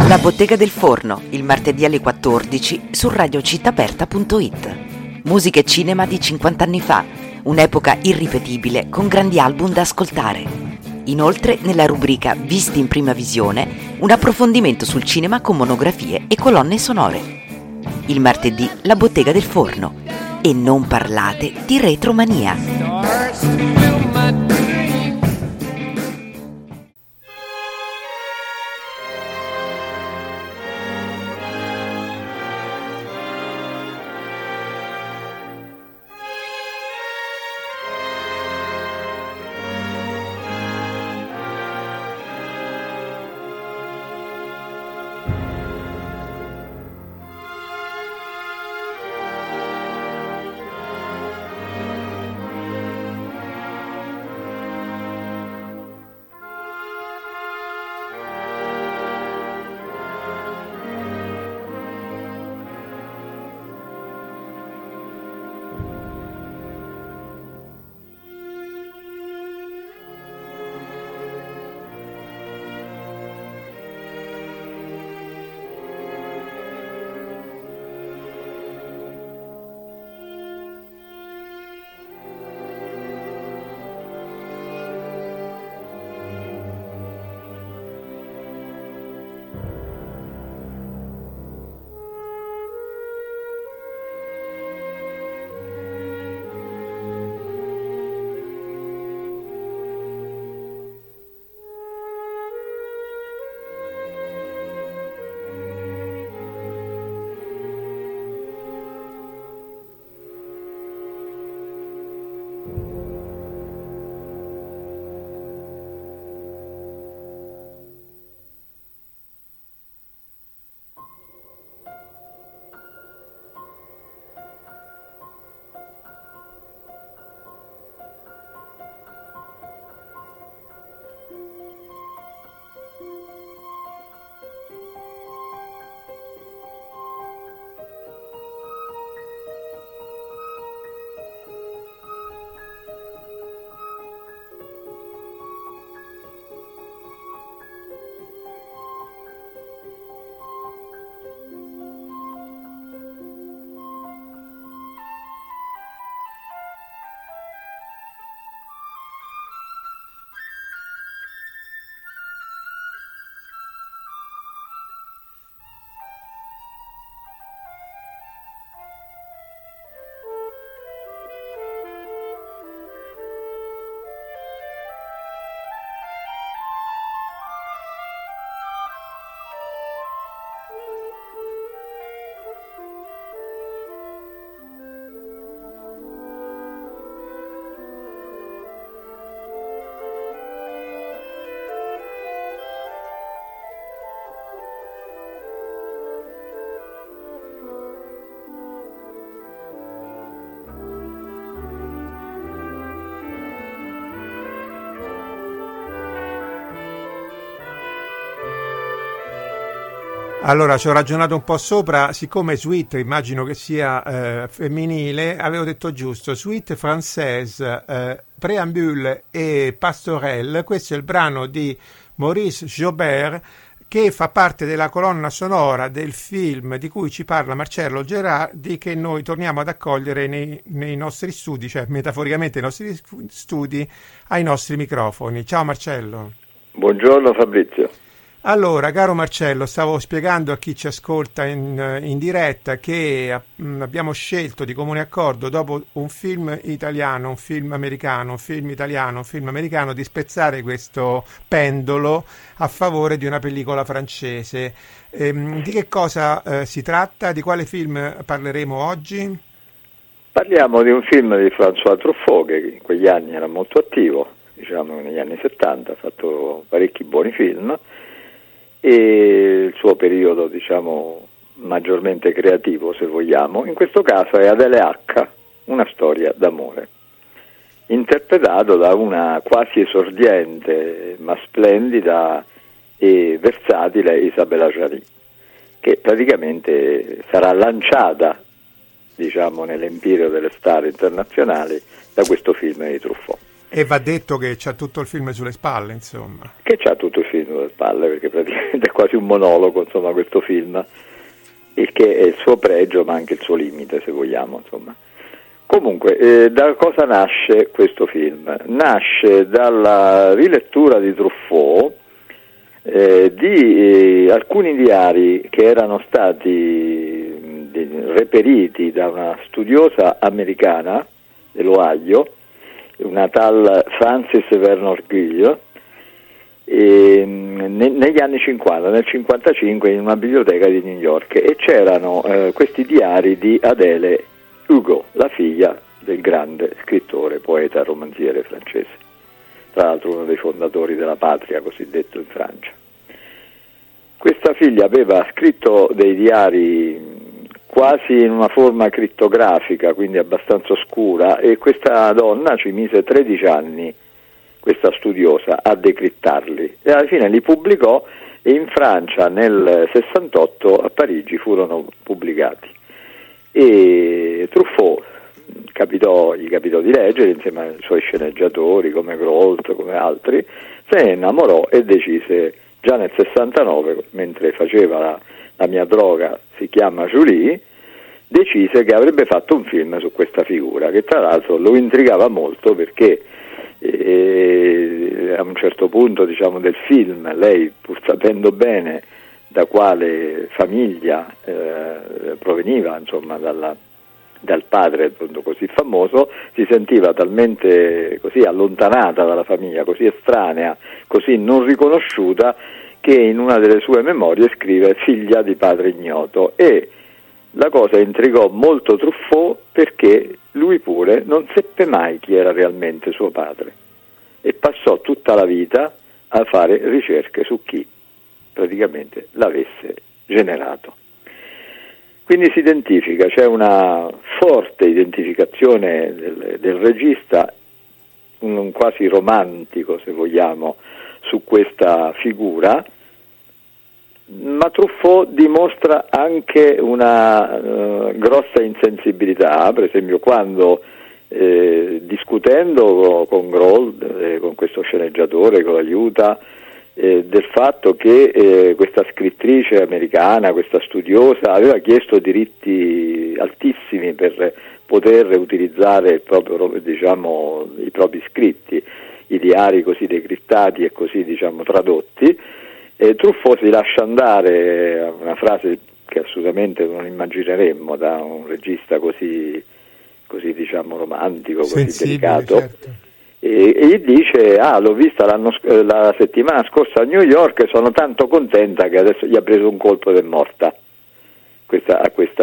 La Bottega del Forno, il martedì alle 14 su radiocittaaperta.it. Musica e cinema di 50 anni fa, un'epoca irripetibile con grandi album da ascoltare. Inoltre, nella rubrica Visti in prima visione, un approfondimento sul cinema con monografie e colonne sonore. Il martedì La Bottega del Forno. E non parlate di retromania. Allora, ci ho ragionato un po' sopra, siccome Suite immagino che sia femminile, avevo detto giusto, Suite Française, Préambule e Pastorelle. Questo è il brano di Maurice Jaubert, che fa parte della colonna sonora del film di cui ci parla Marcello Gerardi, che noi torniamo ad accogliere nei nostri studi, cioè metaforicamente nei nostri studi, ai nostri microfoni. Ciao Marcello. Buongiorno Fabrizio. Allora, caro Marcello, stavo spiegando a chi ci ascolta in diretta che abbiamo scelto di comune accordo, dopo un film italiano, un film americano, un film italiano, un film americano, di spezzare questo pendolo a favore di una pellicola francese. Di che cosa si tratta? Di quale film parleremo oggi? Parliamo di un film di François Truffaut, che in quegli anni era molto attivo, diciamo negli anni 70, ha fatto parecchi buoni film, e il suo periodo, diciamo, maggiormente creativo, se vogliamo, in questo caso è Adele H, una storia d'amore, interpretato da una quasi esordiente ma splendida e versatile Isabella Jarry, che praticamente sarà lanciata, diciamo, nell'empireo delle star internazionali da questo film di Truffaut. E va detto che c'ha tutto il film sulle spalle, insomma. Che c'ha tutto il film sulle spalle, perché praticamente è quasi un monologo, insomma, questo film, il che è il suo pregio ma anche il suo limite, se vogliamo, insomma. Comunque, da cosa nasce questo film? Nasce dalla rilettura di Truffaut di alcuni diari che erano stati reperiti da una studiosa americana dell'Ohio, una tal Frances Vernon Guille, negli anni 50, nel 55, in una biblioteca di New York, e c'erano questi diari di Adèle Hugo, la figlia del grande scrittore, poeta, romanziere francese, tra l'altro uno dei fondatori della Patria, cosiddetto in Francia. Questa figlia aveva scritto dei diari quasi in una forma crittografica, quindi abbastanza oscura, e questa donna ci mise 13 anni, questa studiosa, a decrittarli, e alla fine li pubblicò, e in Francia nel 68 a Parigi furono pubblicati. E Truffaut gli capitò di leggere insieme ai suoi sceneggiatori come Grolt, come altri, se ne innamorò e decise già nel 69, mentre faceva la mia droga si chiama Julie, decise che avrebbe fatto un film su questa figura, che tra l'altro lo intrigava molto, perché a un certo punto, diciamo, del film, lei, pur sapendo bene da quale famiglia proveniva, insomma, dal padre appunto così famoso, si sentiva talmente così allontanata dalla famiglia, così estranea, così non riconosciuta, che in una delle sue memorie scrive figlia di padre ignoto. E la cosa intrigò molto Truffaut, perché lui pure non seppe mai chi era realmente suo padre e passò tutta la vita a fare ricerche su chi praticamente l'avesse generato. Quindi si identifica, c'è una forte identificazione del regista, un quasi romantico, se vogliamo, su questa figura, ma Truffaut dimostra anche una grossa insensibilità, per esempio quando discutendo con Grold, con questo sceneggiatore che lo aiuta, del fatto che questa scrittrice americana, questa studiosa, aveva chiesto diritti altissimi per poter utilizzare i propri scritti, i diari così decrittati e così, diciamo, tradotti. Truffaut si lascia andare a una frase che assolutamente non immagineremmo da un regista così diciamo romantico, così delicato. Certo. E gli dice: l'ho vista la settimana scorsa a New York e sono tanto contenta che adesso gli ha preso un colpo ed è morta. Questa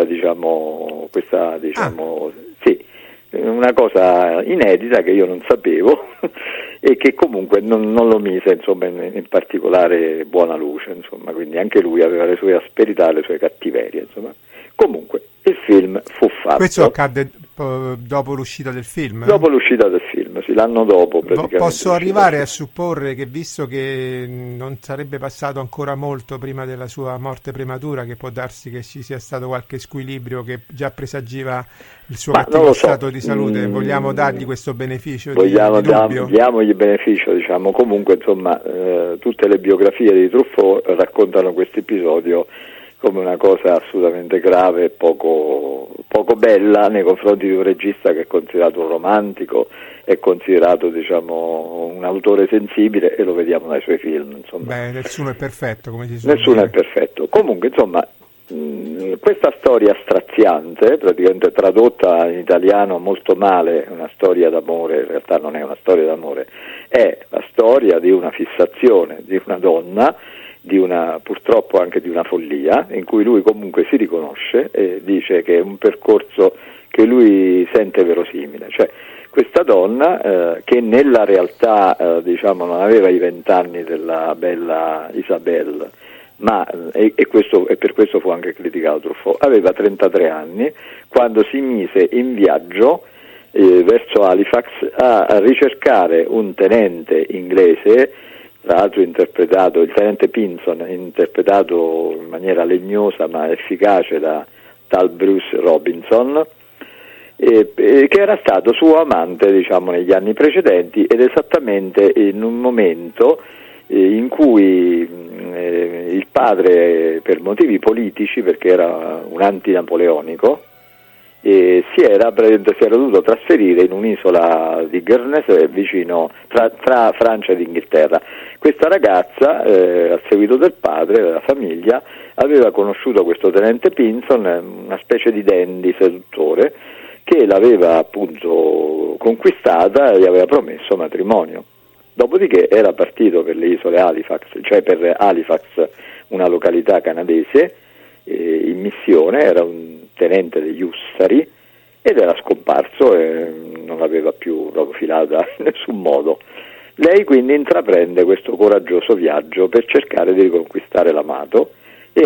sì, una cosa inedita che io non sapevo e che comunque non lo mise, insomma, in particolare buona luce, insomma, quindi anche lui aveva le sue asperità e le sue cattiverie, insomma. Comunque il film fu fatto. Questo accadde dopo l'uscita del film? Dopo l'uscita del film, sì, l'anno dopo praticamente. Posso arrivare a supporre che, visto che non sarebbe passato ancora molto prima della sua morte prematura, che può darsi che ci sia stato qualche squilibrio che già presagiva il suo cattivo stato di salute, vogliamo dargli questo beneficio di dubbio? Diamogli beneficio, diciamo. Comunque, insomma, tutte le biografie di Truffaut raccontano questo episodio come una cosa assolutamente grave e poco bella nei confronti di un regista che è considerato un romantico, è considerato, diciamo, un autore sensibile, e lo vediamo dai suoi film, insomma. Beh, nessuno è perfetto, come si suol dire. Nessuno è perfetto. Comunque, insomma, questa storia straziante, praticamente tradotta in italiano molto male, una storia d'amore, in realtà non è una storia d'amore, è la storia di una fissazione di una donna, purtroppo anche di una follia, in cui lui comunque si riconosce e dice che è un percorso che lui sente verosimile. Cioè, questa donna che nella realtà diciamo non aveva i 20 anni della bella Isabelle, ma e per questo fu anche criticato Truffaut, aveva 33 anni quando si mise in viaggio verso Halifax a ricercare un tenente inglese, tra l'altro interpretato, il tenente Pinson, interpretato in maniera legnosa ma efficace da tal Bruce Robinson, che era stato suo amante, diciamo, negli anni precedenti, ed esattamente in un momento in cui il padre, per motivi politici, perché era un antinapoleonico, si era dovuto trasferire in un'isola di Guernesey vicino tra Francia ed Inghilterra. Questa ragazza, a seguito del padre, della famiglia, aveva conosciuto questo tenente Pinson, una specie di dandy seduttore, che l'aveva appunto conquistata e gli aveva promesso matrimonio. Dopodiché era partito per le isole Halifax, cioè per Halifax, una località canadese, in missione, era un tenente degli Ussari, ed era scomparso e non l'aveva più filata in nessun modo. Lei quindi intraprende questo coraggioso viaggio per cercare di riconquistare l'amato e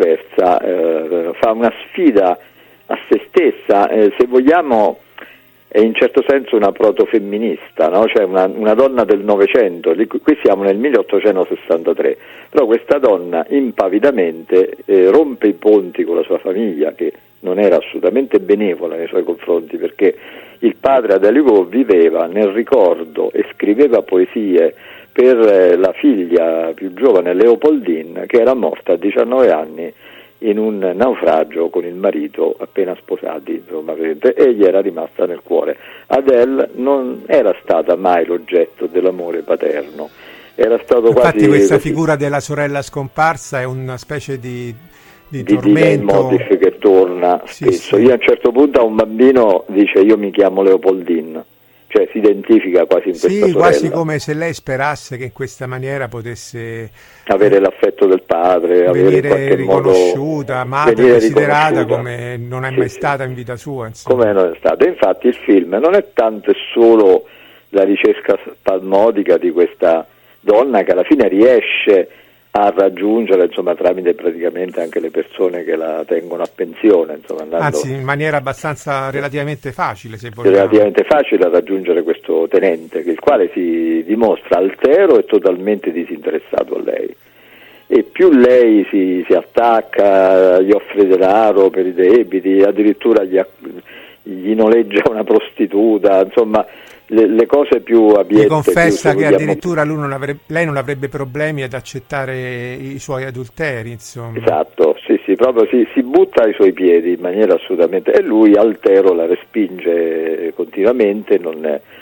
fa una sfida a se stessa, se vogliamo è in certo senso una protofemminista, no? Cioè una donna del Novecento, qui siamo nel 1863, però questa donna impavidamente rompe i ponti con la sua famiglia, che non era assolutamente benevola nei suoi confronti, perché il padre Adeligo viveva nel ricordo e scriveva poesie per la figlia più giovane, Leopoldine, che era morta a 19 anni in un naufragio con il marito, appena sposati, insomma, e gli era rimasta nel cuore. Adele non era stata mai l'oggetto dell'amore paterno, era stato infatti questa figura della sorella scomparsa è una specie di tormento. Motif che torna spesso. Sì. Io a un certo punto a un bambino dice: io mi chiamo Leopoldine, cioè si identifica quasi in questa sorella. Quasi come se lei sperasse che in questa maniera potesse avere l'affetto del padre, venire riconosciuta, amata, considerata come non è mai stata in vita sua. Come non è stata. Infatti il film non è tanto e solo la ricerca spalmodica di questa donna, che alla fine riesce a raggiungere, insomma, tramite praticamente anche le persone che la tengono a pensione, insomma, anzi in maniera abbastanza relativamente facile, se vogliamo. Relativamente facile a raggiungere questo tenente, il quale si dimostra altero e totalmente disinteressato a lei, e più lei si attacca, gli offre denaro per i debiti, addirittura gli noleggia una prostituta, insomma le cose più abiette. Mi confessa che addirittura lei non avrebbe problemi ad accettare i suoi adulteri, insomma. Esatto, sì, proprio si butta ai suoi piedi in maniera assolutamente, e lui altero la respinge continuamente, non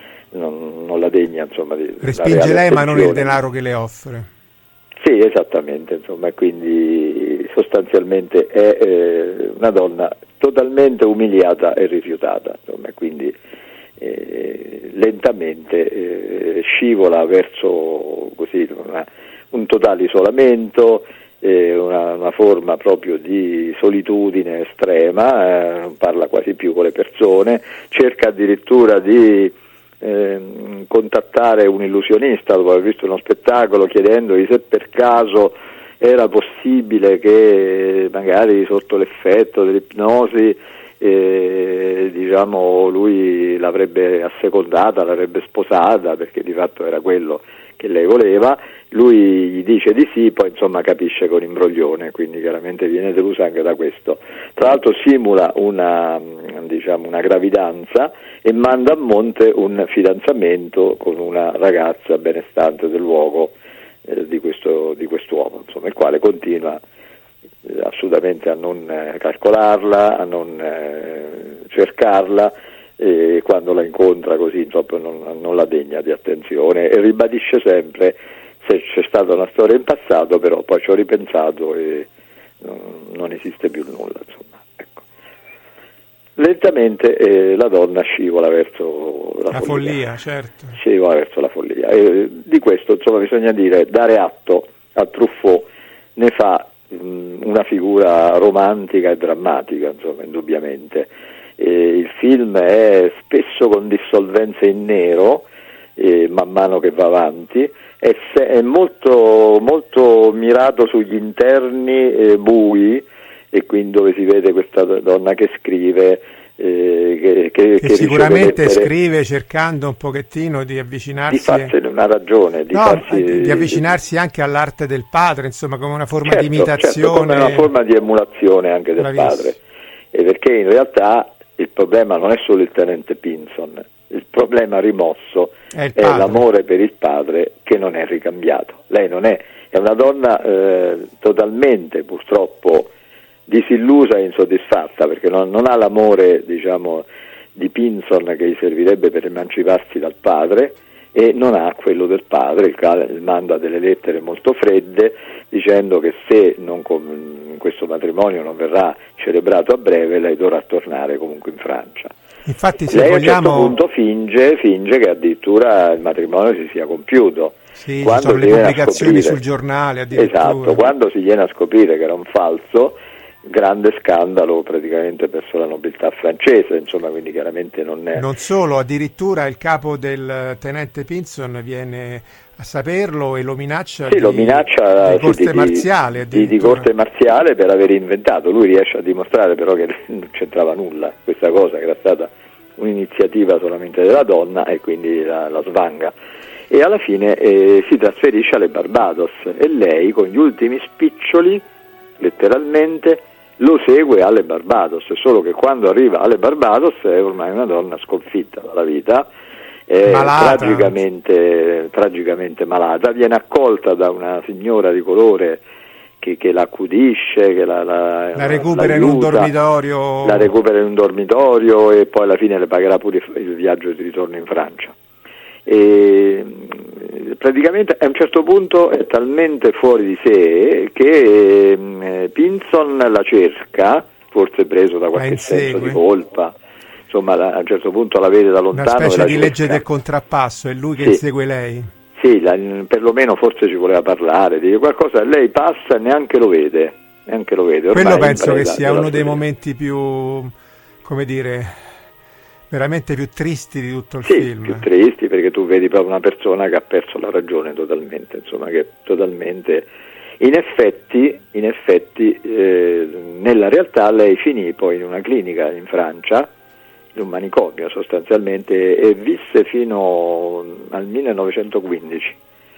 la degna, insomma, di respinge lei, ma non il denaro che le offre. Sì, esattamente, insomma, e quindi sostanzialmente è una donna totalmente umiliata e rifiutata, insomma, e quindi lentamente scivola verso così un totale isolamento, una forma proprio di solitudine estrema, non parla quasi più con le persone, cerca addirittura di contattare un illusionista dopo aver visto uno spettacolo, chiedendogli se per caso era possibile che magari sotto l'effetto dell'ipnosi diciamo lui l'avrebbe assecondata, l'avrebbe sposata, perché di fatto era quello che lei voleva. Lui gli dice di sì, poi insomma capisce con imbroglione, quindi chiaramente viene delusa anche da questo. Tra l'altro simula una gravidanza e manda a monte un fidanzamento con una ragazza benestante del luogo, di quest'uomo, insomma, il quale continua assolutamente a non calcolarla, a non cercarla, e quando la incontra così insomma non la degna di attenzione, e ribadisce sempre: se c'è stata una storia in passato, però poi ci ho ripensato e non esiste più nulla, insomma, ecco. Lentamente la donna scivola verso la follia, certo. Scivola verso la follia, e di questo insomma bisogna dare atto a Truffaut, ne fa una figura romantica e drammatica, insomma, indubbiamente. Il film è spesso con dissolvenze in nero, man mano che va avanti, è molto, molto mirato sugli interni bui, e quindi dove si vede questa donna che scrive, che sicuramente scrive cercando un pochettino di avvicinarsi, di farsene una ragione, di avvicinarsi anche all'arte del padre, insomma, come una forma di imitazione, come una forma di emulazione anche del padre, perché in realtà il problema non è solo il tenente Pinson, il problema rimosso è l'amore per il padre, che non è ricambiato. Lei è una donna totalmente, purtroppo, disillusa e insoddisfatta, perché non ha l'amore, diciamo, di Pinson che gli servirebbe per emanciparsi dal padre, e non ha quello del padre, il quale manda delle lettere molto fredde dicendo che se questo matrimonio non verrà celebrato a breve, lei dovrà tornare comunque in Francia. Infatti, se lei vogliamo... a un certo punto finge che addirittura il matrimonio si sia compiuto. Sì, ci sono le pubblicazioni sul giornale addirittura. Esatto, quando si viene a scoprire che era un falso, grande scandalo, praticamente perso la nobiltà francese, insomma, quindi chiaramente non è... Non solo, addirittura il capo del tenente Pinson viene a saperlo e lo minaccia, lo minaccia di corte marziale, di corte marziale per aver inventato. Lui riesce a dimostrare però che non c'entrava nulla questa cosa, che era stata un'iniziativa solamente della donna, e quindi la svanga. E alla fine si trasferisce alle Barbados, e lei, con gli ultimi spiccioli, letteralmente, lo segue alle Barbados, solo che quando arriva alle Barbados è ormai una donna sconfitta dalla vita, tragicamente malata, viene accolta da una signora di colore che la accudisce, che la recupera in un dormitorio. La recupera in un dormitorio, e poi alla fine le pagherà pure il viaggio di ritorno in Francia. E praticamente a un certo punto è talmente fuori di sé che Pinson la cerca, forse preso da qualche senso di colpa, insomma a un certo punto la vede da lontano. Una specie di legge del contrappasso, è lui che insegue lei. Sì, perlomeno forse ci voleva parlare, dire qualcosa, lei passa e neanche lo vede. Quello penso che sia uno dei momenti più, come dire, veramente più tristi di tutto il film. Più tristi, perché tu vedi proprio una persona che ha perso la ragione totalmente, insomma, che totalmente... In effetti, nella realtà lei finì poi in una clinica in Francia, in un manicomio sostanzialmente, e visse fino al 1915.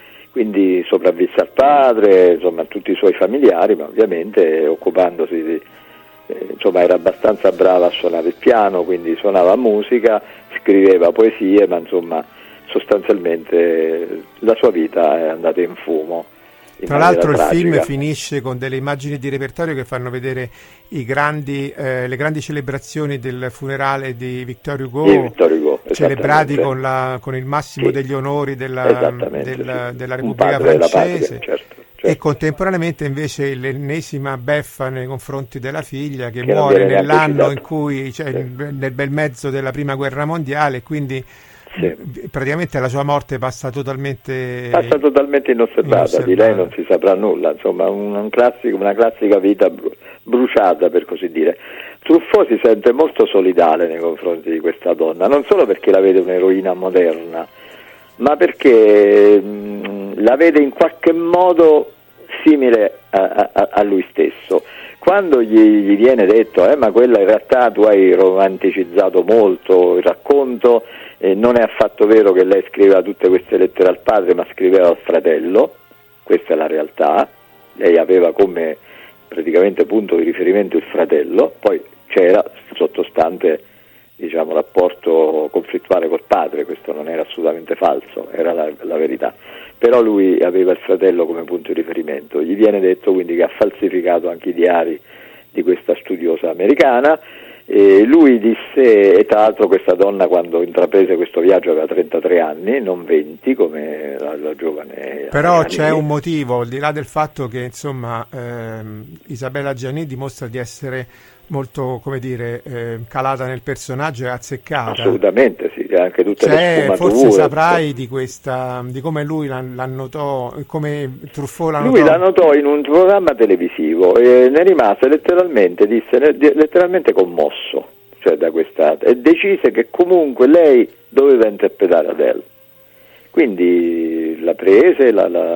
Quindi sopravvisse al padre, insomma a tutti i suoi familiari, ma ovviamente occupandosi di... insomma era abbastanza brava a suonare il piano, quindi suonava musica, scriveva poesie, ma insomma sostanzialmente la sua vita è andata in fumo. Tra l'altro il film finisce con delle immagini di repertorio che fanno vedere le grandi celebrazioni del funerale di Victor Hugo, celebrati con il massimo degli onori della Repubblica francese, certo. E contemporaneamente invece l'ennesima beffa nei confronti della figlia che muore nell'anno in cui, nel bel mezzo della prima guerra mondiale, quindi praticamente la sua morte passa totalmente inosservata. Di lei non si saprà nulla, insomma una classica vita bruciata, per così dire. Truffaut si sente molto solidale nei confronti di questa donna, non solo perché la vede un'eroina moderna, ma perché la vede in qualche modo simile a lui stesso. Quando gli viene detto ma quella in realtà tu hai romanticizzato molto il racconto, non è affatto vero che lei scriveva tutte queste lettere al padre, ma scriveva al fratello, questa è la realtà, lei aveva come praticamente punto di riferimento il fratello, poi c'era sottostante, diciamo, rapporto conflittuale col padre, questo non era assolutamente falso, era la verità, però lui aveva il fratello come punto di riferimento. Gli viene detto quindi che ha falsificato anche i diari di questa studiosa americana, e lui disse, e tra l'altro questa donna quando intraprese questo viaggio aveva 33 anni, non 20 come la giovane. Però c'è un motivo, al di là del fatto che insomma Isabella Gianni dimostra di essere molto, come dire, calata nel personaggio e azzeccata. Assolutamente sì, anche tutte le sfumature. Forse saprai di come lui l'annotò, come Truffaut l'annotò. Lui l'annotò in un programma televisivo e ne rimase letteralmente commosso, cioè da questa, e decise che comunque lei doveva interpretare Adele. Quindi la prese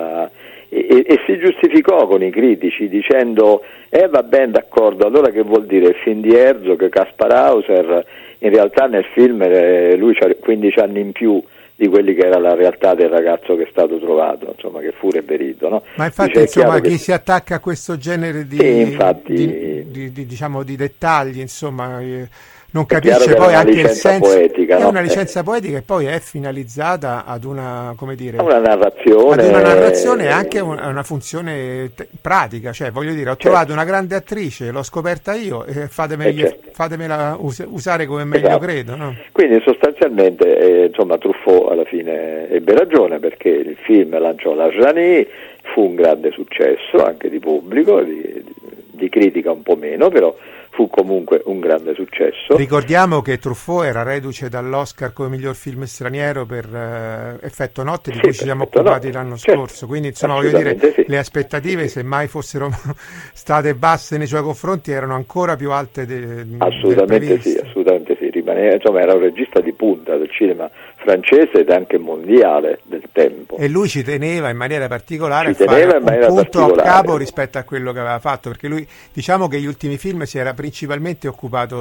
e si giustificò con i critici dicendo va bene, d'accordo, allora che vuol dire il film di Herzog, Kaspar Hauser, in realtà nel film lui ha 15 anni in più di quelli che era la realtà del ragazzo che è stato trovato, insomma, che fu reperito, no? Ma infatti insomma chi si attacca a questo genere di dettagli, insomma, non capisce poi anche il senso. Poetica, è no? una licenza poetica e poi è finalizzata ad una, come dire, una narrazione, ad una narrazione e anche una funzione pratica, cioè voglio dire, ho trovato una grande attrice, l'ho scoperta io e fatemela usare come meglio credo, no? Quindi sostanzialmente insomma Truffaut alla fine ebbe ragione, perché il film lanciò la Janie, fu un grande successo anche di pubblico, di critica un po' meno, però fu comunque un grande successo. Ricordiamo che Truffaut era reduce dall'Oscar come miglior film straniero per Effetto Notte, di cui ci siamo occupati l'anno scorso, quindi insomma voglio dire, le aspettative, se mai fossero state basse nei suoi confronti, erano ancora più alte assolutamente sì, insomma era un regista di punta del cinema francese ed anche mondiale del tempo. E lui ci teneva in maniera particolare a fare un punto a capo rispetto a quello che aveva fatto, perché lui, diciamo che gli ultimi film si era principalmente occupato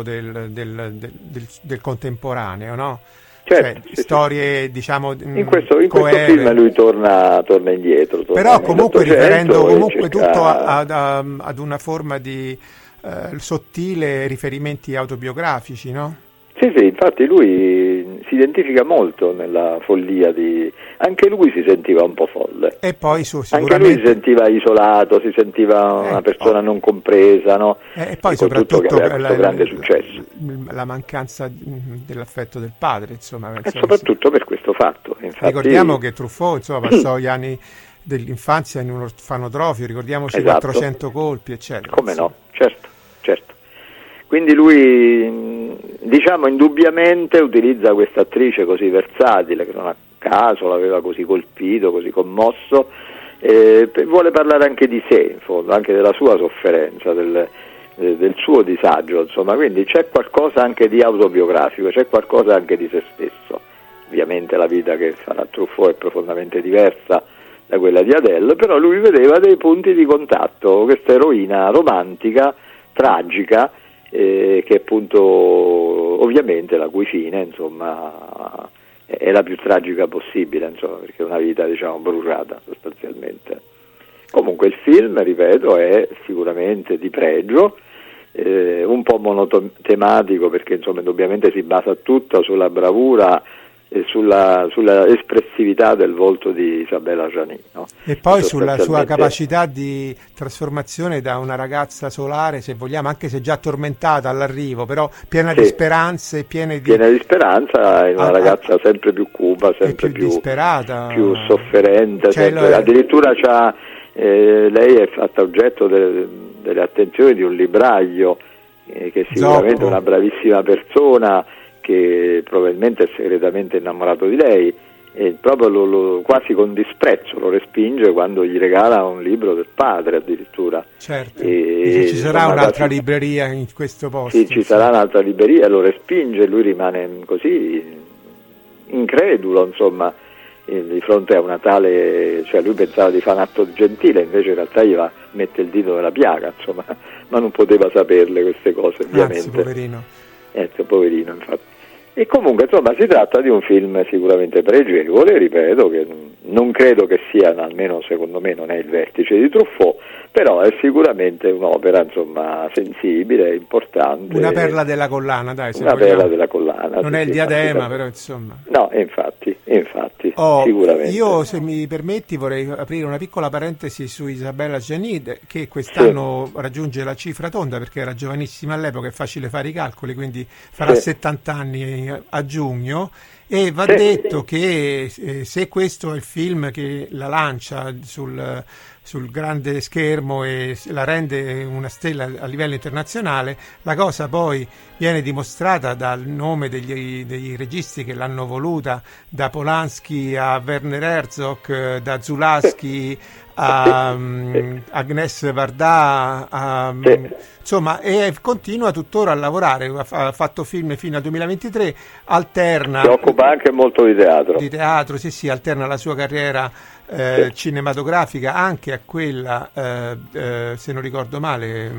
del contemporaneo, no? Certo, cioè, storie diciamo in questo film lui torna indietro, però comunque riferendo comunque tutto ad una forma di sottile riferimenti autobiografici, no? Sì, infatti lui si identifica molto nella follia anche lui si sentiva un po' folle. E poi anche lui si sentiva isolato, si sentiva una persona non compresa, no? E poi soprattutto che aveva questo grande successo. La mancanza dell'affetto del padre, insomma. E soprattutto per questo fatto. Infatti, ricordiamo che Truffaut, insomma, passò gli anni dell'infanzia in un orfanotrofio, ricordiamoci 400 colpi, eccetera. Come no, certo. Quindi lui, diciamo, indubbiamente utilizza questa attrice così versatile, che non a caso l'aveva così colpito, così commosso, vuole parlare anche di sé, in fondo, anche della sua sofferenza, del suo disagio, insomma, quindi c'è qualcosa anche di autobiografico, c'è qualcosa anche di se stesso. Ovviamente la vita che farà Truffaut è profondamente diversa da quella di Adele, però lui vedeva dei punti di contatto, questa eroina romantica, tragica, che appunto ovviamente la cui fine insomma è la più tragica possibile, insomma, perché è una vita diciamo bruciata sostanzialmente. Comunque il film, ripeto, è sicuramente di pregio, un po' monotematico, perché insomma indubbiamente si basa tutta sulla bravura e sulla espressività del volto di Isabella Gianni, no? E poi sulla sua capacità di trasformazione da una ragazza solare, se vogliamo, anche se già tormentata all'arrivo, però piena di speranze, piena di speranza, in una ragazza sempre più cupa, sempre più disperata, più sofferente, addirittura lei è fatta oggetto delle attenzioni di un libraio che è sicuramente una bravissima persona, che probabilmente è segretamente innamorato di lei, e proprio quasi con disprezzo lo respinge quando gli regala un libro del padre addirittura. Certo, ci sarà un'altra libreria in questo posto. Sì, ci sarà un'altra libreria, lo respinge, lui rimane così incredulo, insomma, di fronte a una tale, cioè lui pensava di fare un atto gentile, invece in realtà gli mette il dito nella piaga, insomma, ma non poteva saperle queste cose, ovviamente. Anzi, poverino. Poverino, infatti. E comunque insomma si tratta di un film sicuramente pregevole, ripeto, che non credo che sia, almeno secondo me non è il vertice di Truffaut, però è sicuramente un'opera insomma sensibile, importante. Una perla della collana, dai. Una perla della collana. Non è il diadema, però insomma. No, infatti, sicuramente. Io, se mi permetti, vorrei aprire una piccola parentesi su Isabella Gianni, che quest'anno raggiunge la cifra tonda, perché era giovanissima all'epoca, è facile fare i calcoli, quindi farà 70 anni a giugno, e va detto che se questo è il film che la lancia sul grande schermo e la rende una stella a livello internazionale, la cosa poi viene dimostrata dal nome dei registi che l'hanno voluta, da Polanski a Werner Herzog, da Zulawski a Agnès Varda, insomma, e continua tuttora a lavorare, ha fatto film fino al 2023, alterna, si occupa anche molto di teatro, sì, alterna la sua carriera cinematografica anche a quella, se non ricordo male,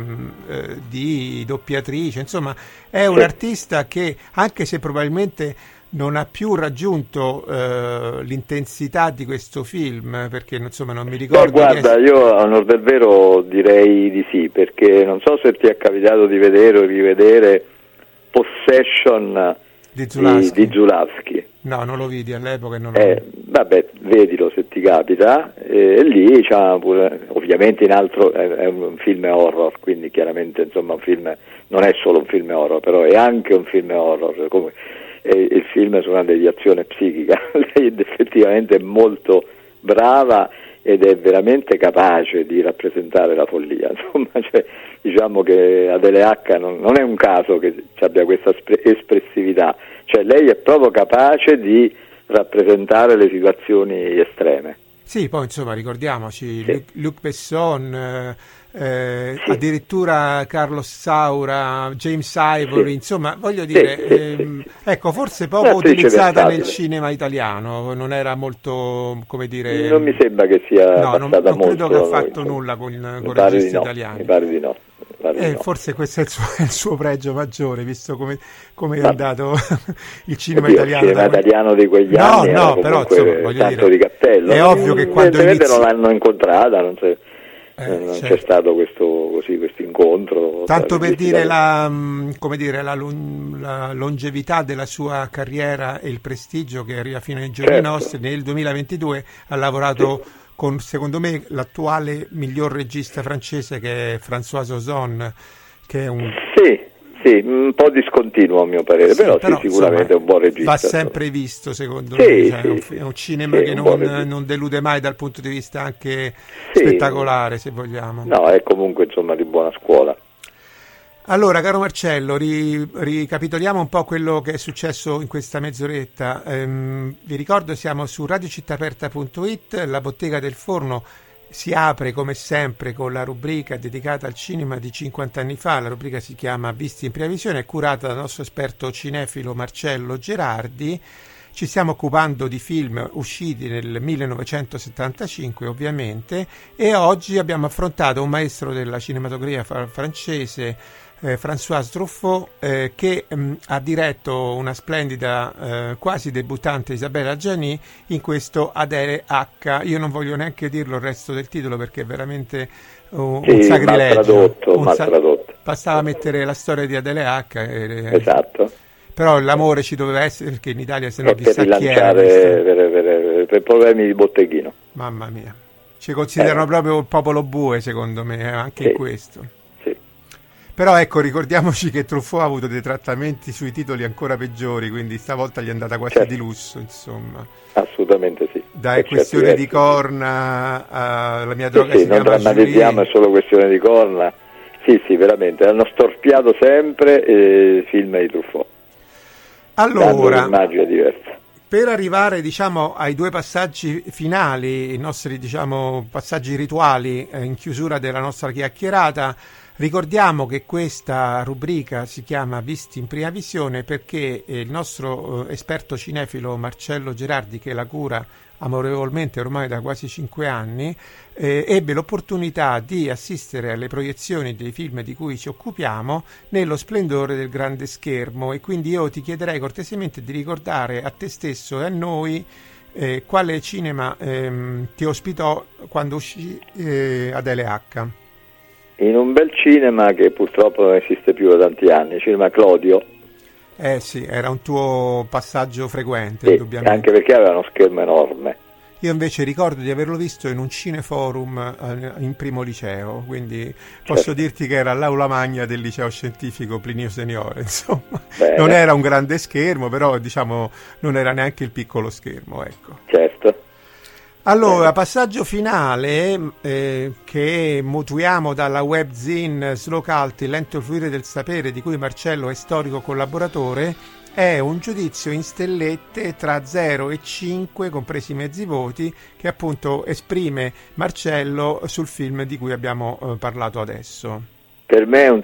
di doppiatrice, insomma è un artista che, anche se probabilmente non ha più raggiunto l'intensità di questo film, perché insomma non mi ricordo. Guarda, io a onor del vero direi di sì, perché non so se ti è capitato di vedere o rivedere Possession di Zulawski. No, non lo vidi all'epoca e non lo vabbè, vedilo se ti capita. Lì c'ha pure, ovviamente in altro è un film horror, quindi chiaramente insomma un film non è solo un film horror, però è anche un film horror, come il film su una deviazione psichica. Lei effettivamente è molto brava ed è veramente capace di rappresentare la follia, insomma, cioè, diciamo che Adele H non è un caso che abbia questa espressività, cioè lei è proprio capace di rappresentare le situazioni estreme. Sì, poi insomma ricordiamoci, sì. Luc Besson, sì. Addirittura Carlos Saura, James Ivory, sì. Insomma voglio dire, ecco, forse poco utilizzata nel cinema italiano, non era molto, come dire... Non mi sembra che sia passata molto. Non credo che ha fatto nulla con i registi italiani. Mi pare di no. Forse questo è il suo pregio maggiore, visto come è andato il cinema italiano. Il cinema italiano di quegli anni però insomma, voglio dire, di cappello. È ovvio che quando non l'hanno incontrata, non c'è stato questo incontro. Tanto per dire la longevità della sua carriera e il prestigio che arriva fino ai giorni nostri, nel 2022 ha lavorato con, secondo me, l'attuale miglior regista francese, che è François Ozon, che è un... Sì, un po' discontinuo a mio parere, però sicuramente insomma, è un buon regista. Va sempre visto, secondo me, è un cinema che non delude mai dal punto di vista anche spettacolare, se vogliamo. No, è comunque insomma di buona scuola. Allora, caro Marcello, ricapitoliamo un po' quello che è successo in questa mezz'oretta. Vi ricordo, siamo su radiocittaperta.it, la bottega del forno si apre come sempre con la rubrica dedicata al cinema di 50 anni fa. La rubrica si chiama Visti in prima visione, è curata dal nostro esperto cinefilo Marcello Gerardi. Ci stiamo occupando di film usciti nel 1975, ovviamente, e oggi abbiamo affrontato un maestro della cinematografia francese, François Truffaut, che ha diretto una splendida, quasi debuttante Isabella Gianni in questo Adele H. Io non voglio neanche dirlo il resto del titolo perché è veramente un sacrilegio. Mal tradotto. Bastava mettere la storia di Adele H. Esatto. Però l'amore ci doveva essere, perché in Italia se no chissà chi era. Per problemi di botteghino. Mamma mia. Ci considerano proprio il popolo bue, secondo me, anche in questo. Però ecco, ricordiamoci che Truffaut ha avuto dei trattamenti sui titoli ancora peggiori, quindi stavolta gli è andata quasi di lusso, insomma. Assolutamente sì. Dai, questione di corna alla mia droga si non chiama drammatizziamo, è solo questione di corna. Sì, veramente, hanno storpiato sempre il film di Truffaut. Allora, un'immagine diversa. Per arrivare, diciamo, ai due passaggi finali, i nostri, diciamo, passaggi rituali in chiusura della nostra chiacchierata, ricordiamo che questa rubrica si chiama Visti in prima visione perché il nostro esperto cinefilo Marcello Gerardi, che la cura amorevolmente ormai da quasi 5 anni, ebbe l'opportunità di assistere alle proiezioni dei film di cui ci occupiamo nello splendore del grande schermo, e quindi io ti chiederei cortesemente di ricordare a te stesso e a noi quale cinema ti ospitò quando uscì Adele H. In un bel cinema che purtroppo non esiste più da tanti anni, Cinema Clodio. Sì, era un tuo passaggio frequente, indubbiamente. Anche perché aveva uno schermo enorme. Io invece ricordo di averlo visto in un cineforum in primo liceo, quindi posso dirti che era l'aula magna del liceo scientifico Plinio Seniore, insomma. Bene. Non era un grande schermo, però diciamo non era neanche il piccolo schermo, ecco. Certo. Allora, passaggio finale che mutuiamo dalla webzine Slow Cult, il lento fluire del sapere, di cui Marcello è storico collaboratore, è un giudizio in stellette tra 0 e 5, compresi i mezzi voti, che appunto esprime Marcello sul film di cui abbiamo parlato adesso. Per me è un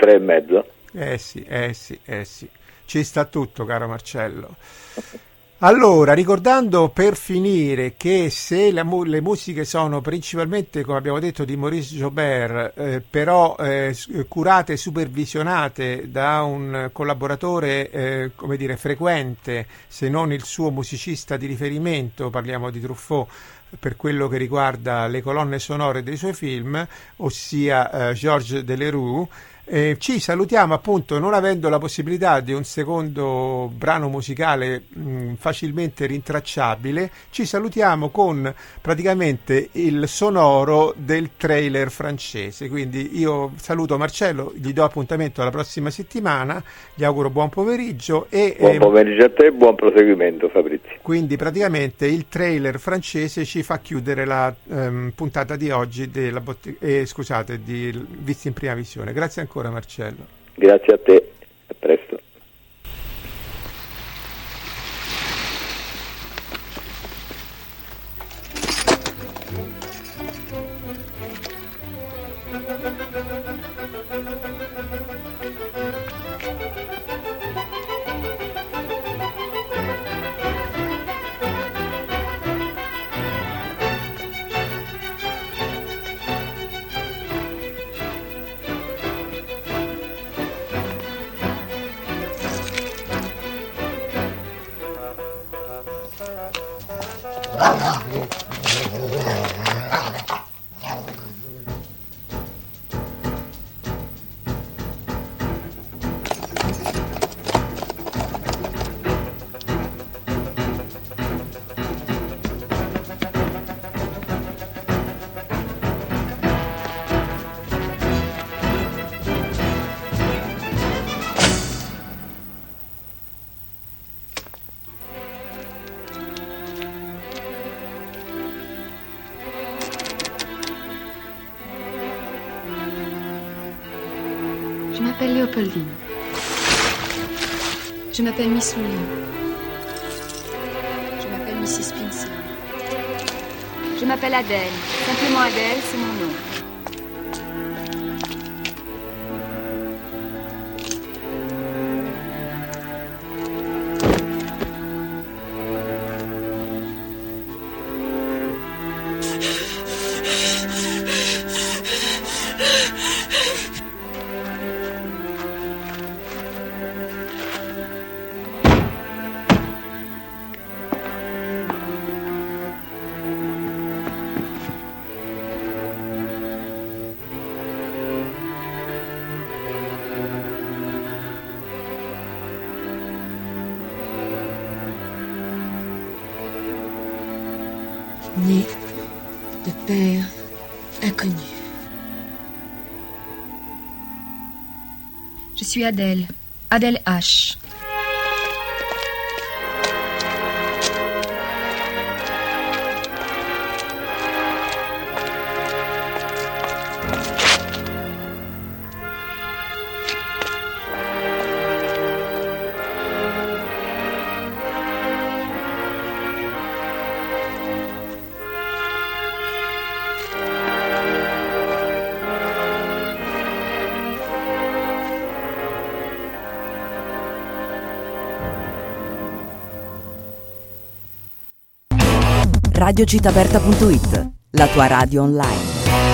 3,5. Sì. Ci sta tutto, caro Marcello. Allora, ricordando per finire che se le musiche sono principalmente, come abbiamo detto, di Maurice Joubert, però curate e supervisionate da un collaboratore, come dire, frequente, se non il suo musicista di riferimento, parliamo di Truffaut, per quello che riguarda le colonne sonore dei suoi film, ossia Georges Delerue, Ci salutiamo, appunto, non avendo la possibilità di un secondo brano musicale facilmente rintracciabile. Ci salutiamo con praticamente il sonoro del trailer francese. Quindi io saluto Marcello, gli do appuntamento alla prossima settimana, gli auguro buon pomeriggio e buon pomeriggio a te e buon proseguimento, Fabrizio. Quindi praticamente il trailer francese ci fa chiudere la puntata di oggi di Visti in Prima Visione. Grazie ancora Marcello. Grazie a te, a presto. Je m'appelle Léopoldine. Je m'appelle Miss Louline. Je m'appelle Mrs. Spencer. Je m'appelle Adèle. Simplement Adèle, c'est mon nom. Né de père inconnu. Je suis Adèle. Adèle H. Radiocitaperta.it, la tua radio online.